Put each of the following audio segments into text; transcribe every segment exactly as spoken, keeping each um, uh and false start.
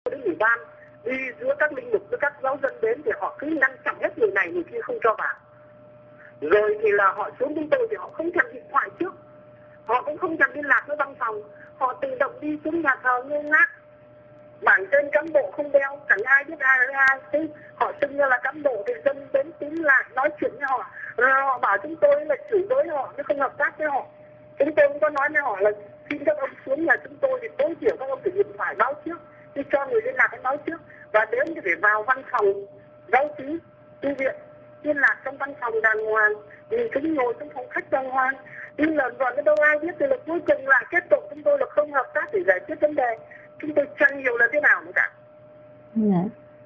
đến ủy ban đi giữa các linh mục với các giáo dân đến thì họ cứ ngăn chặn hết người này người kia không cho vào. Rồi thì là họ xuống chúng tôi thì họ không thèm điện thoại trước, họ cũng không thèm liên lạc với văn phòng, họ tự động đi xuống nhà thờ ngơ ngác. Bảng tên cán bộ không đeo, chẳng ai biết ai là ai. Thế họ xưng ra là cán bộ thì dân đến tín lại nói chuyện với họ, rồi họ bảo chúng tôi là chửi bới họ chứ không hợp tác với họ. Chúng tôi cũng có nói với họ là xin các ông xuống nhà chúng tôi thì tối thiểu các ông phải điện thoại báo trước, chứ cho người liên lạc cái báo trước, và đến thì phải vào văn phòng giáo sứ tu viện liên lạc trong văn phòng đàng hoàng, thì chúng ngồi trong phòng khách đàng hoàng. Nhưng lần rồi đâu ai biết, thì là cuối cùng lại kết tục chúng tôi là không hợp tác để giải quyết vấn đề. Chúng tôi chẳng hiểu là thế nào nữa cả. Dạ.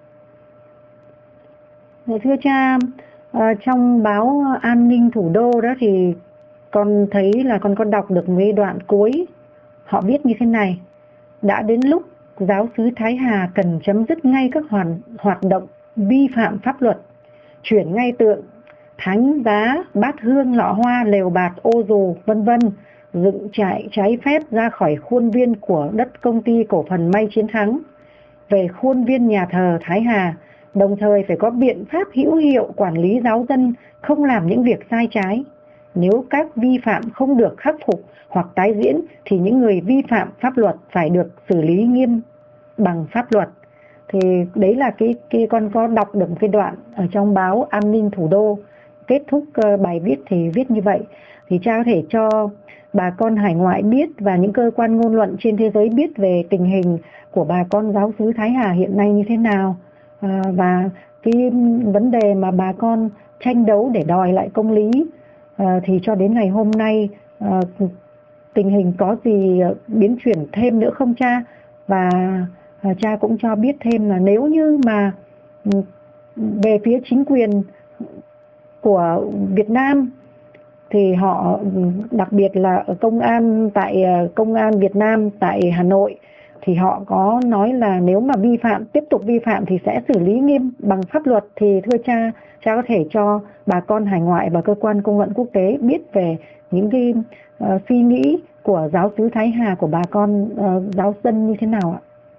Dạ, thưa cha, à, trong báo An ninh Thủ đô đó thì con thấy là con có đọc được mấy đoạn cuối. Họ viết như thế này: đã đến lúc giáo xứ Thái Hà cần chấm dứt ngay các hoạt, hoạt động vi phạm pháp luật, chuyển ngay tượng, thánh giá, bát hương, lọ hoa, lều bạt, ô dù, vân vân dựng trại trái phép ra khỏi khuôn viên của đất công ty cổ phần May Chiến Thắng về khuôn viên nhà thờ Thái Hà, đồng thời phải có biện pháp hữu hiệu quản lý giáo dân không làm những việc sai trái. Nếu các vi phạm không được khắc phục hoặc tái diễn thì những người vi phạm pháp luật phải được xử lý nghiêm bằng pháp luật. Thì đấy là cái, cái con có đọc được một cái đoạn ở trong báo An ninh Thủ đô. Kết thúc uh, bài viết thì viết như vậy. Thì cha có thể cho bà con hải ngoại biết và những cơ quan ngôn luận trên thế giới biết về tình hình của bà con giáo xứ Thái Hà hiện nay như thế nào, à, và cái vấn đề mà bà con tranh đấu để đòi lại công lý, à, thì cho đến ngày hôm nay à, tình hình có gì biến chuyển thêm nữa không cha? Và à, cha cũng cho biết thêm là nếu như mà về phía chính quyền của Việt Nam thì họ, đặc biệt là công an tại công an Việt Nam tại Hà Nội, thì họ có nói là nếu mà vi phạm, tiếp tục vi phạm thì sẽ xử lý nghiêm bằng pháp luật. Thì thưa cha, cha có thể cho bà con hải ngoại và cơ quan công luận quốc tế biết về những cái uh, suy nghĩ của giáo xứ Thái Hà, của bà con uh, giáo dân như thế nào ạ?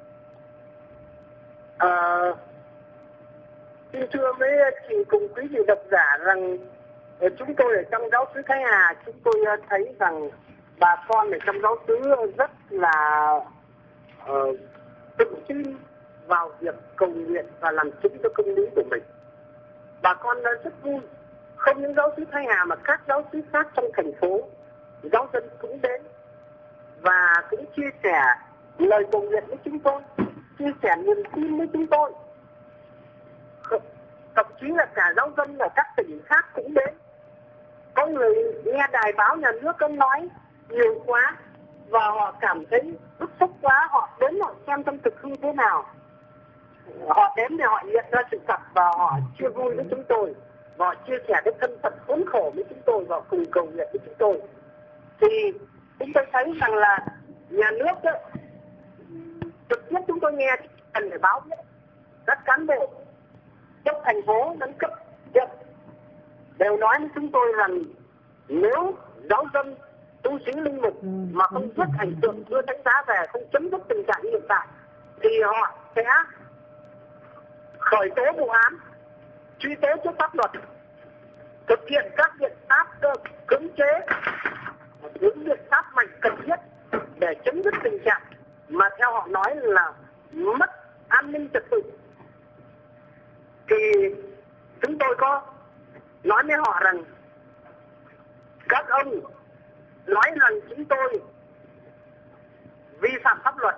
À, xin thưa với chị cùng quý vị độc giả rằng chúng tôi ở trong giáo xứ Thái Hà, chúng tôi thấy rằng bà con ở trong giáo xứ rất là uh, tự tin vào việc cầu nguyện và làm chứng cho công lý của mình. Bà con rất vui, không những giáo xứ Thái Hà mà các giáo xứ khác trong thành phố, giáo dân cũng đến và cũng chia sẻ lời cầu nguyện với chúng tôi, chia sẻ niềm tin với chúng tôi. Thậm chí là cả giáo dân ở các tỉnh khác cũng đến. Có người nghe đài báo nhà nước có nói nhiều quá và họ cảm thấy bức xúc quá, họ đến họ xem trong thực hư thế nào. Họ đến để họ nhận ra sự thật và họ chia vui với chúng tôi, và họ chia sẻ cái thân phận khốn khổ với chúng tôi và cùng cầu nguyện với chúng tôi. Thì chúng tôi thấy rằng là nhà nước đó, trực tiếp chúng tôi nghe cần phải báo biết các cán bộ cấp thành phố đến cấp huyện đều nói với chúng tôi rằng nếu giáo dân tu sĩ linh mục mà không xuất hành tượng đưa thánh giá về, không chấm dứt tình trạng hiện tại, thì họ sẽ khởi tố vụ án, truy tố trước pháp luật, thực hiện các biện pháp cưỡng chế, những biện pháp mạnh cần thiết để chấm dứt tình trạng mà theo họ nói là mất an ninh trật tự. Thì chúng tôi có nói với họ rằng các ông nói rằng chúng tôi vi phạm pháp luật,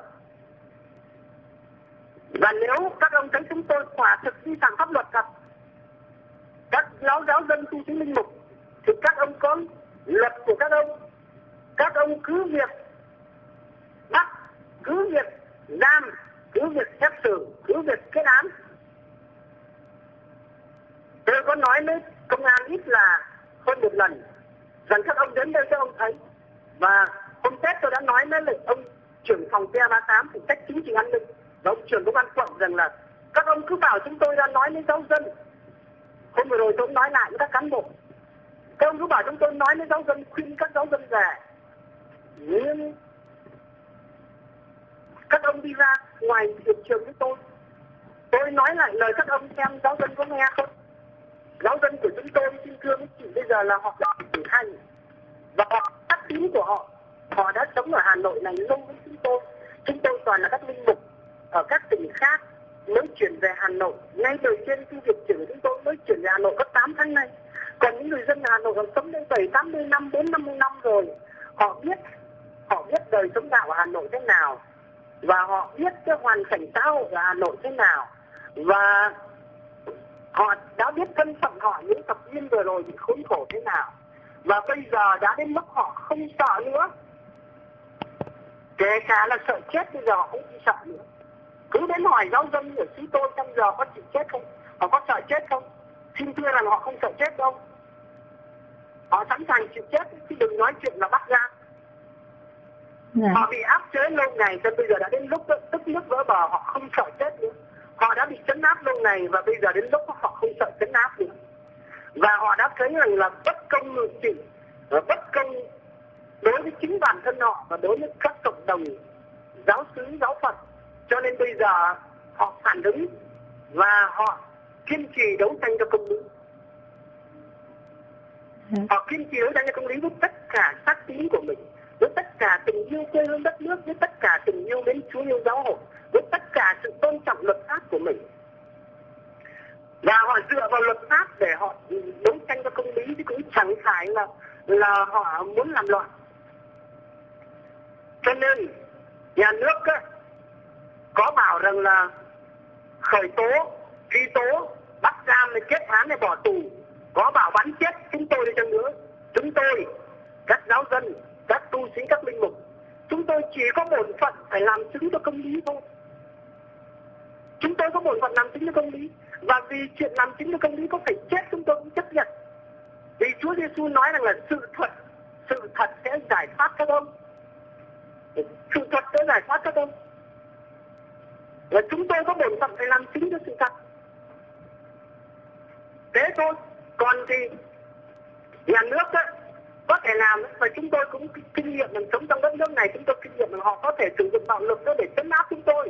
và nếu các ông thấy chúng tôi quả thực vi phạm pháp luật thật, các giáo giáo dân tu sĩ linh mục, thì các ông có luật của các ông, các ông cứ việc bắt, cứ việc giam, cứ việc xét xử, cứ việc kết án. Tôi có nói với công an ít là hơn một lần rằng các ông đến đây các ông thấy. Và hôm Tết tôi đã nói với lại ông trưởng phòng P ba tám phụ trách chính trị an ninh và ông trưởng công an quận rằng là các ông cứ bảo chúng tôi đã nói với giáo dân. Hôm vừa rồi tôi cũng nói lại với các cán bộ, các ông cứ bảo chúng tôi nói với giáo dân, khuyên các giáo dân về, nhưng các ông đi ra ngoài hiện trường với tôi. Tôi nói lại lời các ông xem giáo dân có nghe không. Giáo dân của chúng tôi xin thưa với chị bây giờ là họ đã trưởng thành. Và họ, các tín của họ, họ đã sống ở Hà Nội này lâu với chúng tôi. Chúng tôi toàn là các linh mục ở các tỉnh khác mới chuyển về Hà Nội. Ngay đầu tiên khi việc chuyển của chúng tôi mới chuyển về Hà Nội có tám tháng nay. Còn những người dân Hà Nội còn sống đến bảy tám mươi năm, bốn năm mươi năm rồi. Họ biết, họ biết đời sống đạo ở Hà Nội thế nào. Và họ biết cái hoàn cảnh xã hội ở Hà Nội thế nào. Và họ đã biết thân phận họ những tập viên vừa rồi bị khốn khổ thế nào. Và bây giờ đã đến mức họ không sợ nữa. Kể cả là sợ chết bây giờ họ cũng không sợ nữa. Cứ đến hỏi giáo dân ở xứ tôi trong giờ có chịu chết không? Họ có sợ chết không? Xin thưa rằng họ không sợ chết đâu. Họ sẵn sàng chịu chết chứ đừng nói chuyện là bắt ra. Dạ. Họ bị áp chế lâu ngày cho bây giờ đã đến lúc tức nước vỡ bờ họ không sợ chết nữa. Họ đã bị trấn áp lâu ngày và bây giờ đến lúc họ không sợ trấn áp nữa. Và họ đã thấy rằng là bất công ngự trị và bất công đối với chính bản thân họ và đối với các cộng đồng giáo xứ, giáo Phật. Cho nên bây giờ họ phản ứng và họ kiên trì đấu tranh cho công lý. Họ kiên trì đấu tranh cho công lý với tất cả xác tín của mình, với tất cả tình yêu quê hương đất nước, với tất cả tình yêu đến Chúa yêu giáo hội, với tất cả sự tôn trọng luật pháp của mình. Và họ dựa vào luật pháp để họ đấu tranh cho công lý chứ cũng chẳng phải là là họ muốn làm loạn. Cho nên nhà nước á, có bảo rằng là khởi tố, truy tố, bắt giam, kết án để bỏ tù, có bảo bắn chết chúng tôi đi chăng nữa. Chúng tôi, các giáo dân, các tu sĩ, các linh mục, chúng tôi chỉ có bổn phận phải làm chứng cho công lý thôi. Chúng tôi có bổn phận làm chứng cho công lý. Và vì chuyện làm chứng cho công lý có phải chết chúng tôi cũng chấp nhận. Vì Chúa Giêsu nói rằng là sự thật, sự thật sẽ giải thoát các ông. Sự thật sẽ giải thoát các ông. Và chúng tôi có bổn phận phải làm chứng cho sự thật. Thế thôi. Còn thì nhà nước á, có thể làm, và chúng tôi cũng kinh nghiệm mình sống trong đất nước này, chúng tôi kinh nghiệm là họ có thể sử dụng bạo lực đó để trấn áp chúng tôi.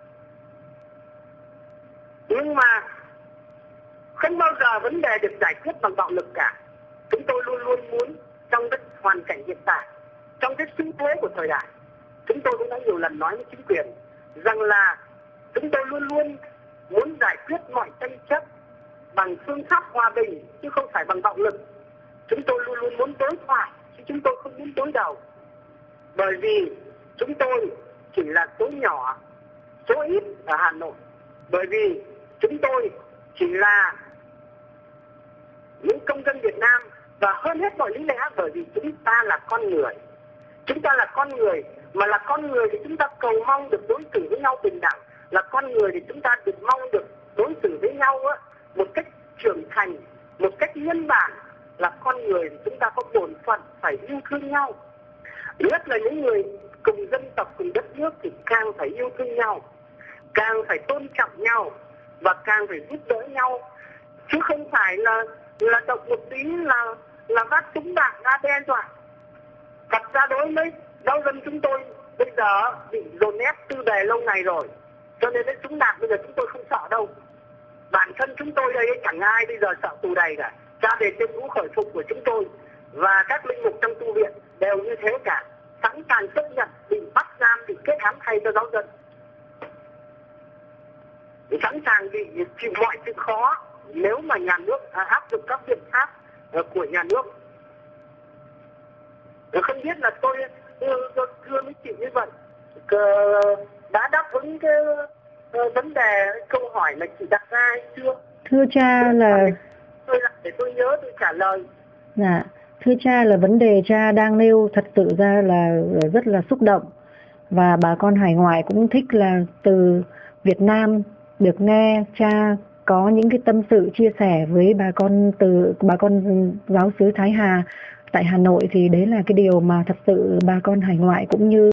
Nhưng mà không bao giờ vấn đề được giải quyết bằng bạo lực cả. Chúng tôi luôn luôn muốn trong cái hoàn cảnh hiện tại, trong cái xu thế của thời đại, chúng tôi cũng đã nhiều lần nói với chính quyền rằng là chúng tôi luôn luôn muốn giải quyết mọi tranh chấp bằng phương pháp hòa bình chứ không phải bằng bạo lực. Chúng tôi luôn luôn muốn đối thoại chứ chúng tôi không muốn đối đầu. Bởi vì chúng tôi chỉ là số nhỏ, số ít ở Hà Nội. Bởi vì chúng tôi chỉ là những công dân Việt Nam, và hơn hết mọi lý lẽ bởi vì chúng ta là con người. Chúng ta là con người, mà là con người thì chúng ta cầu mong được đối xử với nhau bình đẳng. Là con người thì chúng ta được mong được đối xử với nhau á, một cách trưởng thành, một cách nhân bản. Là con người thì chúng ta có bổn phận phải yêu thương nhau. Nhất là những người cùng dân tộc, cùng đất nước thì càng phải yêu thương nhau, càng phải tôn trọng nhau và càng phải giúp đỡ nhau, chứ không phải là là động một tí là là vác súng đạn ra đe dọa. Thật ra đối với giáo dân chúng tôi bây giờ bị dồn ép tư đề lâu ngày rồi, cho nên cái súng đạn bây giờ chúng tôi không sợ đâu. Bản thân chúng tôi đây chẳng ai bây giờ sợ tù đầy cả. Ra đề tên ngũ khởi phục của chúng tôi và các linh mục trong tu viện đều như thế cả, sẵn sàng chấp nhận bị bắt giam, bị kết án thay cho giáo dân, sẵn sàng bị chịu mọi sự khó nếu mà nhà nước à, áp dụng các biện pháp uh, của nhà nước. Không biết là tôi thưa với chị như vậy đã đáp ứng cái uh, vấn đề câu hỏi mà chị đặt ra hay chưa? Thưa cha là tôi để tôi nhớ tôi trả lời. Dạ, thưa cha là vấn đề cha đang nêu thật sự ra là rất là xúc động, và bà con hải ngoại cũng thích là từ Việt Nam được nghe cha có những cái tâm sự chia sẻ với bà con từ bà con giáo xứ Thái Hà tại Hà Nội, thì đấy là cái điều mà thật sự bà con hải ngoại cũng như